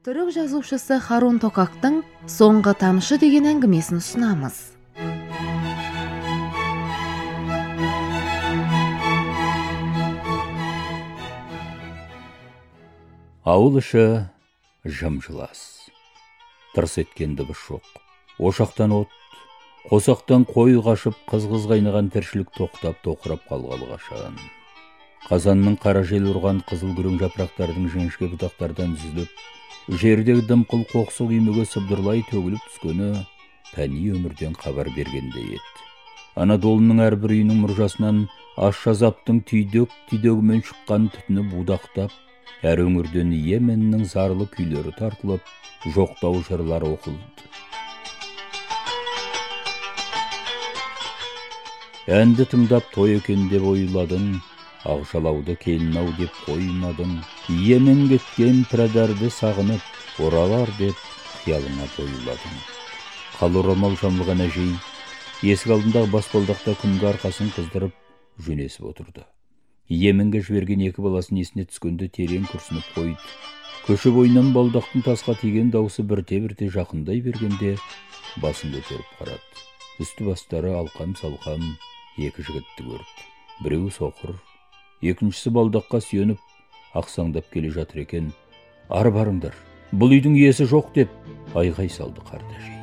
Түрік жазушысы Харун Токактың «Соңғы тамшы» деген әңгімесін ұсынамыз. Ауыл іші жым-жылас. Тырс еткен дыбыс жоқ. Ошақтан от, қосақтан қой қашып, қыз-қыз қайнаған тіршілік тоқтап тоқырап қалғалы қашан. Қазанның қара жел ұрған қызыл күрең жапырақтардың жіңішке бұтақтардан үзіліп, жердегі дымқыл қоқсық үймеге сыбдырлай төгіліп түскені пәни өмірден хабар бергендей еді. Анадолының әрбір үйінің мұржасынан ащы азаптың түйдек-түйдегімен шыққан түтіні будақтап, әр өңірден Йеменнің зарлы күйлері тартылып, жоқтау жырлар оқылды. Әнді тыңдап той екен деп ойладың, ақжалауды келін-ау деп қоймадың, Йемен кеткен пірадарды сағынып, оралар деп қиялыңа бойладың. Қалы орамал жамылған әжей, есік алдындағы баспалдақта күнгі арқасын қыздырып, жөнесіп отырды. Йеменге жіберген екі баласын есіне түскенде терең күрсініп қойды. Көше бойынан балдақтың тасқа тиген даусы бірте-бірте жақындай бергенде басын көтеріп қарады. Үсті бастары алқам-салқам екі жігітті көрді. Біреуі соқыр, екіншісі балдаққа сүйеніп, ақсаңдап келе жатыр екен. Ары барыңдар, бұл үйдің иесі жоқ деп айғай салды қарт әжей.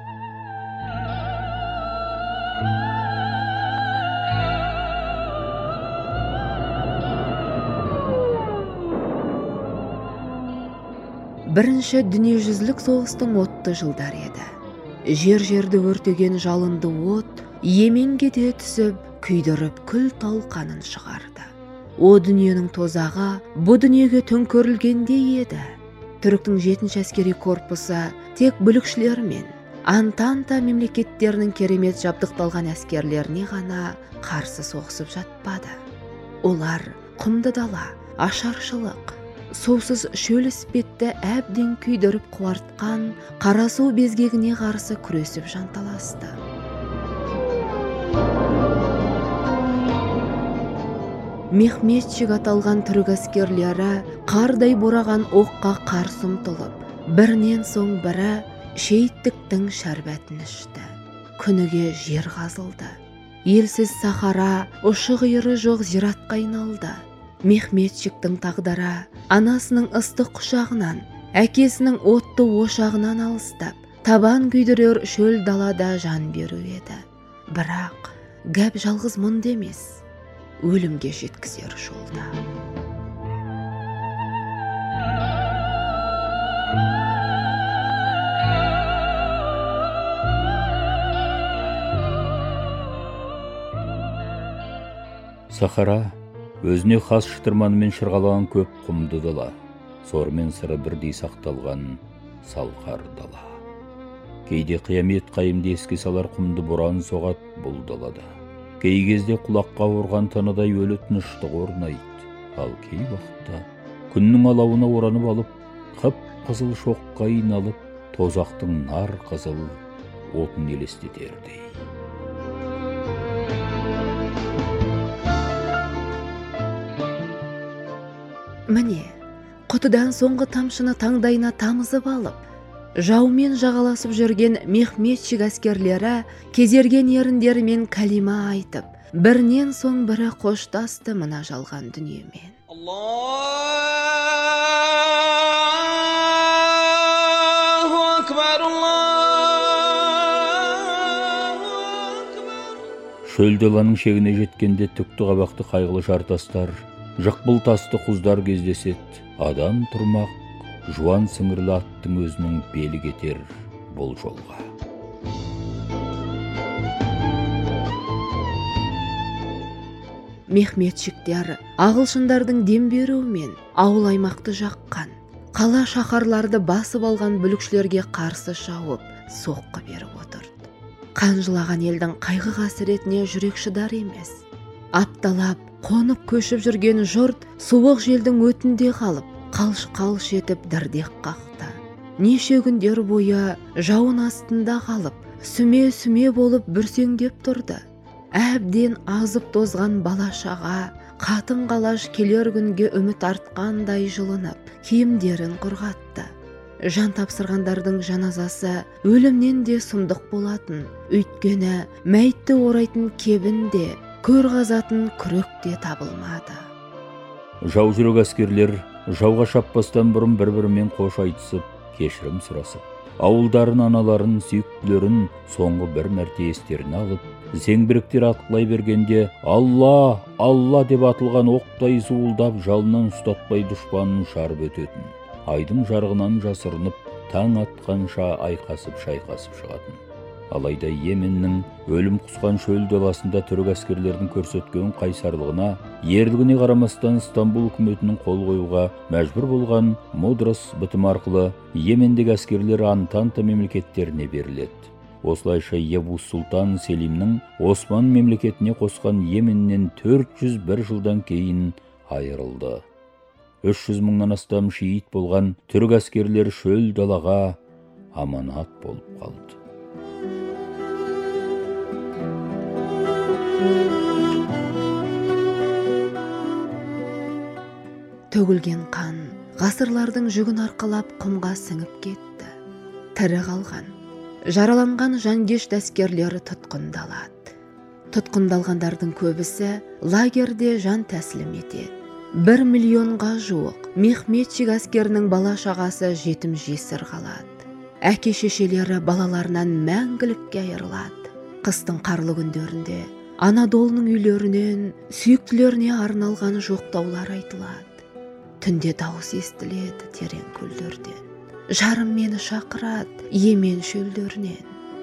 Бірінші дүниежүзілік соғыстың отты жылдар еді. Жер-жерді өртеген жалынды от Йеменге де түсіп, күйдіріп күл-талқанын шығарды. О дүниенің тозағы бұ дүниеге төңкерілгендей еді. Түріктің 7-ші әскери корпусы тек бүлікшілермен, Антанта мемлекеттерінің керемет жабдықталған әскерлеріне ғана қарсы соғысып жатпады. Олар құмды дала, ашаршылық, сусыз шөл іспетті әбден күйдіріп қуартқан қарасу безгегіне қарсы күресіп жанталасты. Мехметчик аталған түрік әскерлері қардай бораған оққа қарсы ұмтылып, бірінен соң бірі шейіттіктің шәрбәтін ішті. Күніге жер қазылды. Елсіз сахара ұшы-қиыры жоқ зиратқа айналды. Мехметчиктің тағдыры анасының ыстық құшағынан, әкесінің отты ошағынан алыстап, табан күйдірер шөл далада жан беру еді. Бірақ гәп жалғыз мұнда емес, өлімге жеткізер жолда. Сахара өзіне хас шытырманымен шырғалаған көп құмды дала, сормен сыры бірдей сақталған салқар дала. Кейде қиямет қайымды еске салар құмды боран соғады бұл далада. Кей кезде құлаққа ұрған таныдай өлі тыныштық орнайды. Ал кей уақытта күннің алауына оранып алып, қып-қызыл шоққа айналып, тозақтың нар қызыл отын елестетердей. Міне, құтыдан соңғы тамшыны таңдайына тамызып алып, жаумен жағаласып жүрген Мехметчик әскерлері кезерген еріндерімен кәлима айтып, бірінен соң бірі қоштасты мына жалған дүниемен. Аллаху акбар, Аллаху акбар. Шөл даланың шегіне жеткенде түкті қабақты қайғылы жартастар, жықпыл тасты құздар кездесет, адам тұрмақ, жуан сіңірлі аттың өзінің белі кетер бұл жолға. Мехметчиктер ағылшындардың дем беруімен ауыл аймақты жаққан, қала шаһарларды басып алған бүлікшілерге қарсы шауып, соққы беріп отырды. Қанжылаған елдің қайғы қасіретіне жүрек шыдар емес. Апталап, қонып көшіп жүрген жұрт суық желдің өтінде қалып, қалш-қалш етіп дірдек қақты. Неше күндер бойы жауын астында қалып, сүме-сүме болып бүрсеңдеп тұрды. Әбден азып тозған бала-шаға, қатын-қалаш келер күнге үміт артқандай жылынып, киімдерін құрғатты. Жан тапсырғандардың жаназасы өлімнен де сұмдық болатын. Өйткені мәйітті орайтын кебін де, көр қазатын күрек те табылмады. Жау жүрек әскерлер жауға шаппастан бұрын бір-бірімен қош айтысып, кешірім сұрасып, ауылдарын, аналарын, сүйіктілерін соңғы бір мәрте естеріне алып, зеңбіректер атқылай бергенде «Алла, Алла» деп атылған оқтай суылдап, жалынан ұстатпай дұшпанын шарып өтетін. Айдың жарығынан жасырынып, таң атқанша айқасып шайқасып шығатын. Алайда Йеменнің өлім құсқан шөл даласында түрік әскерлердің көрсеткен қайсарлығына, ерлігіне қарамастан Стамбул үкіметінің қол қоюға мәжбүр болған Мудрос бітім арқылы Йемендегі әскерлер Антанта мемлекеттеріне беріледі. Осылайша Евус Сұлтан Селимнің Осман мемлекетіне қосқан Йеменнен 401 жылдан кейін айырылды. 300 мыңнан астам шиит болған түрік әскерлер шөл далаға аманат болып қалды. Төгілген қан ғасырлардың жүгін арқалап құмға сіңіп кетті. Тірі қалған, жараланған жангешт әскерлері тұтқындалады. Тұтқындалғандардың көбісі лагерде жан тәсілім етеді. 1 миллионға жуық Мехметчик әскерінің бала шағасы жетім жесір қалады. Әке шешелері балаларынан мәңгілікке айырылады. Қыстың қарлы күндерінде Анадолының үйлерінен сүйіктілеріне арналған жоқтаулар айтылады. Түнде дауыс естіледі терең көлдерден. Жарым мені шақырады Йемен шөлдерінен.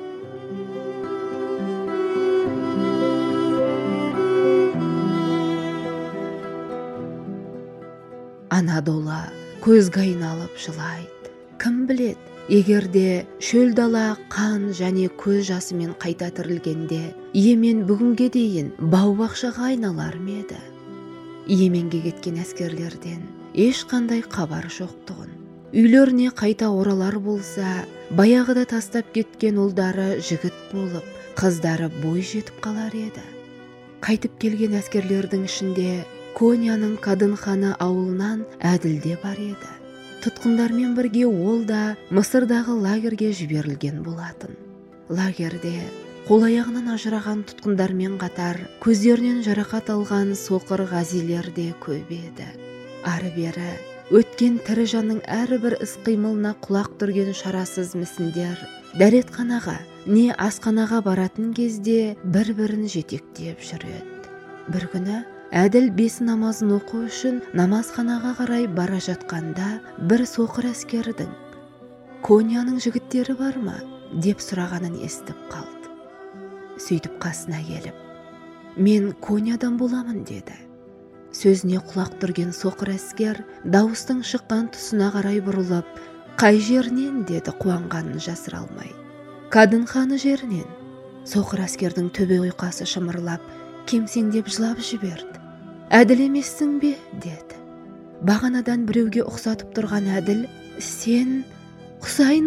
Анадола көзге айналып жылайды. Кім біледі, егерде шөл дала қан және көз жасымен қайта тірілгенде, Йемен бүгінге дейін бау-бақшаға айналар ма еді? Йеменге кеткен әскерлерден ешқандай хабар жоқтығын, үйлеріне қайта оралар болса, баяғыда тастап кеткен ұлдары жігіт болып, қыздары бой жетіп қалар еді. Қайтып келген әскерлердің ішінде Конияның Кадынханы ауылынан Әділ де бар еді. Тұтқындармен бірге ол да Мысырдағы лагерге жіберілген болатын. Лагерде қол-аяғынан ажыраған тұтқындармен қатар көздерінен жарақат алған соқыр ғазилер де көп еді. Ары-бері өткен тірі жанның әрбір іс-қимылына құлақ түрген шарасыз мүсіндер дәретханаға не асханаға баратын кезде бір-бірін жетектеп жүреді. Бір күні Әділ 5 намазын оқу үшін намазханаға қарай бара жатқанда бір соқыр әскердің «Конияның жігіттері бар ма?» деп сұрағанын естіп қалды. Сөйтіп қасына келіп, «Мен Кониядан боламын» деді. Сөзіне құлақ түрген соқыр әскер дауыстың шыққан тұсына қарай бұрылып, «Қай жерінен?» деді қуанғанын жасыра алмай. «Кадынханы жерінен». Соқыр әскердің төбе ұйқасы шымырлап, кемсеңдеп жылап жіберді. «Әділ емессің бе?» деді. Бағанадан біреуге ұқсатып тұрған Әділ, «Сен, Құсайын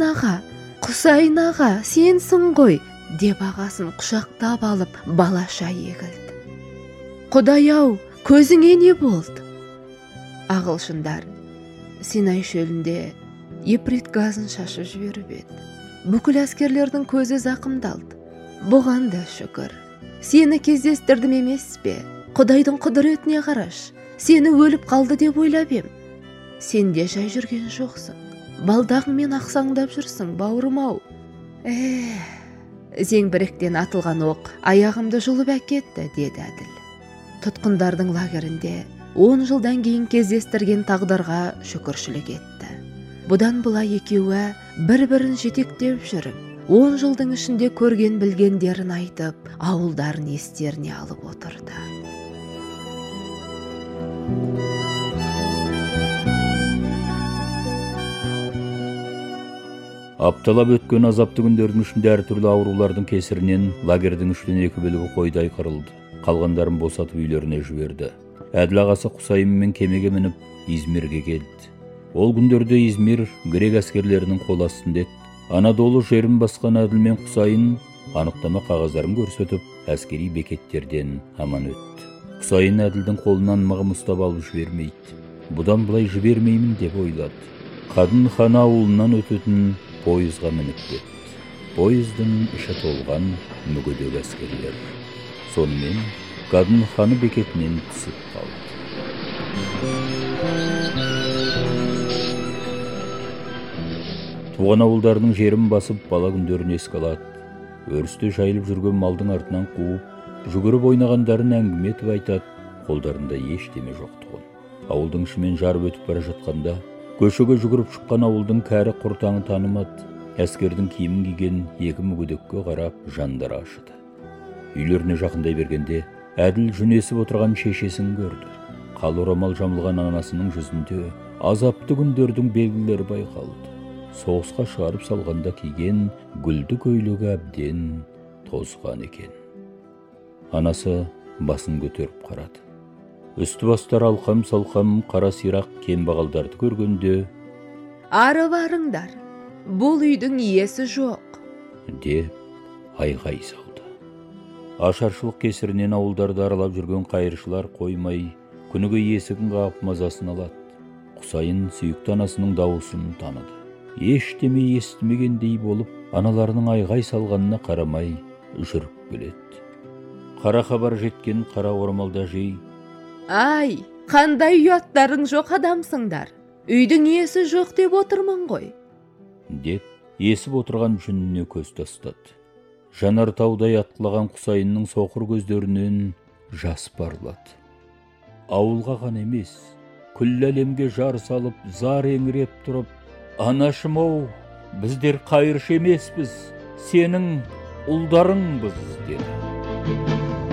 аға, сенсің ғой», деп ағасын құшақтап алып балаша егілді. «Құдай-ау, көзіңе не болды?» Ағылшындар Синай шөлінде иприт газын шашып жіберіп еді. Бүкіл әскерлердің көзі зақымдалды. Бұған да шүкір. Сені кездестірдім емес пе? Құдайдың құдіретіне қараш. Сені өліп қалды деп ойлап ем. Сен де жай жүрген жоқсың. Балдағыңмен ақсаңдап жүрсің, бауырым-ау. Зеңбіректен атылған оқ аяғымды жұлып әкетті, деді Әділ. Тұтқындардың лагерінде 10 жылдан кейін кездестірген тағдырға шүкіршілік етті. Бұдан былай екеуі бір-бірін жетектеп жүріп, 10 жылдың ішінде көрген білгендерін айтып, ауылдарын естеріне алып отырды. Апталап өткен азапты күндердің ішінде әртүрлі аурулардың кесірінен лагердің 3-2 бөлігі қойдай қырылды. Қалғандарын босатып үйлеріне жіберді. Әділ ағасы Құсайынмен кемеге мініп Измирге келді. Ол күндерде Измир грек әскерлерінің қол астында еді. Анадолу жерін басқан Әділ мен Құсайын анықтама қағаздарын көрсетіп, әскери бекеттерден аман өтті. Құсайын Әділдің қолынан мығым ұстап алып жібермейді. Бұдан былай жібермеймін деп ойлады. Қадынхан ауылынан өтетін пойызға мініп кетті. Пойыздың іші толған мүгедек әскерлер. Сонымен Қадынханы бекетінен түсіп қалды. Туған ауылдарының жерін басып, бала күндерін еске алады. Өрісте жайылып жүрген малдың артынан қуып, жүгіріп ойнағандарын әңгіме етіп айтады. Қолдарында ештеме жоқтығын. Ауылдың ішімен жарып өтіп бара жатқанда, көшеге жүгіріп шыққан ауылдың кәрі құртаңы танымады. Әскердің киімін киген екі мүгедекке қарап жандары ашыды. Үйлеріне жақындай бергенде, әділ жүнесіп отырған шешесін көрді. Қалы орамал жамылған анасының жүзінде азапты күндердің белгілері байқалды. Соғысқа шығарып салғанда киген гүлді көйлегі әбден тозған екен. Анасы басын көтеріп қарады. Үсті бастар алқам-салқам қара сирақ кембағалдарды көргенде, «Ары барыңдар, бұл үйдің иесі жоқ», деп айғай салды. Ашаршылық кесірінен ауылдарды аралап жүрген қайыршылар қоймай, күніге есігін қағып мазасын алады. Құсайын сүйікті анасының дауысын таныды. Ештеме естімегендей болып, аналарының айғай салғанына қарамай жүріп келеді. Қара хабар жеткен қара орамалда жей, «Ай, қандай ұяттарың жоқ адамсыңдар. Үйдің иесі жоқ деп отырмын ғой», деп есіп отырған жүніне көз тастады. Жанартаудай атқылаған Құсайынның соқыр көздерінен жас парлады. Ауылға ғана емес, күллі әлемге жар салып, зар еңіреп тұрып, «Анашым-ау, біздер қайыршы емеспіз, сенің ұлдарыңбыз», деді.